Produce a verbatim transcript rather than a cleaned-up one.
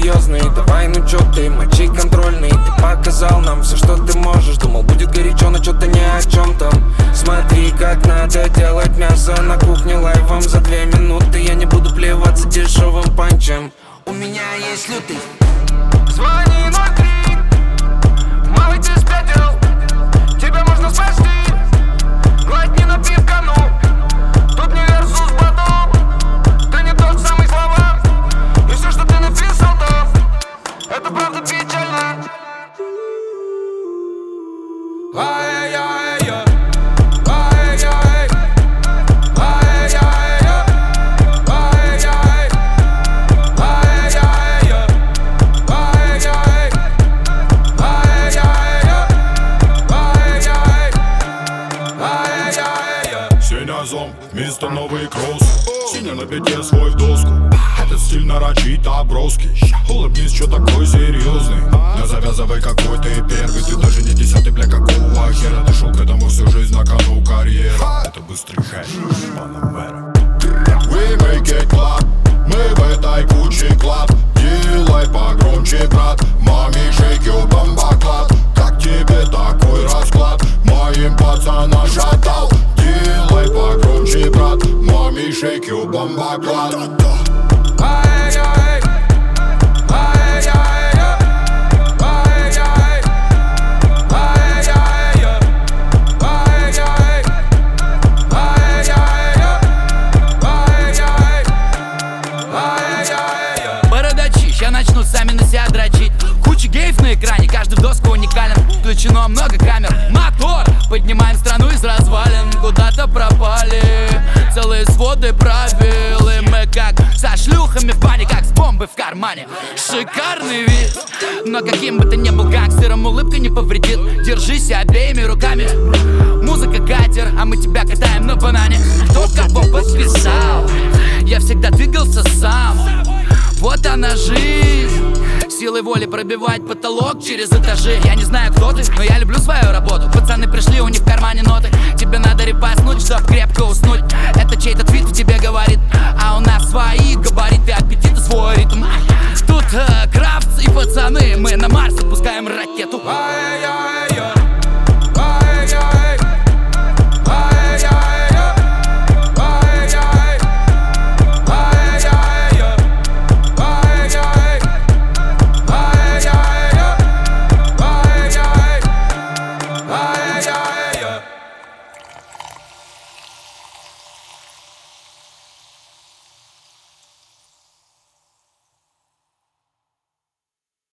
серьезный. Давай, ну чё ты, мочи контрольный. Ты показал нам все, что ты можешь. Думал, будет горячо, но чё-то ни о чем там. Смотри, как надо делать мясо на кухне лайвом за две минуты. Я не буду плеваться дешевым панчем. У меня есть лютый. Звони ноль три. Малый, ты спятил. Тебя можно спасти. Глотни напивка, ну. Тут не версус батл. Ты не тот самый слова. И все, что ты написал там, это правда печально. Ай-яй-яй. Ай-яй. Ай-яй. Ай-яй. Ай-яй. Ай-яй. Ай-яй. Сеня зомб, вместо новый кросс. Синя на пяте свой в доску. Этот стиль нарочито броский. Улыбнись, чё такой серьезный. Не завязывай, какой ты первый. Ты даже не десятый, бля, какого хера. Ты шел к этому всю жизнь, на кону карьера. Это быстрый хэш, Панамера. We make it clap. Мы в этой куче клад. Делай погромче, брат. Мами, шейк ю, бомбоклад. Как тебе такой расклад? Моим пацанам шатал. Делай погромче, брат. Мами, шейк ю, бомбоклад. Ай-яй. Ай-яй. Ай-яй. Ай-яй. Ай-яй. Ай-яй. Бородачи, ща начнут сами на себя дрочить. Куча геев на экране, каждый в доску уникален. Включено много камер, мотор. Поднимаем страну из развалин. Куда-то пропали целые своды правил. И мы как со шлюхами в бане, как с бомбой в кармане. Шикарный вид, но каким бы ты ни был гангстером, улыбка не повредит. Держись обеими руками. Музыка катер, а мы тебя катаем на банане. Кто кого подписал? Я всегда двигался сам. Вот она жизнь. Силой воли пробивать потолок через этажи. Я не знаю, кто ты, но я люблю свою работу. Пацаны пришли, у них в кармане ноты. Тебе надо репостнуть, чтоб крепко уснуть. Это чей-то твит в тебе говорит, а у нас свои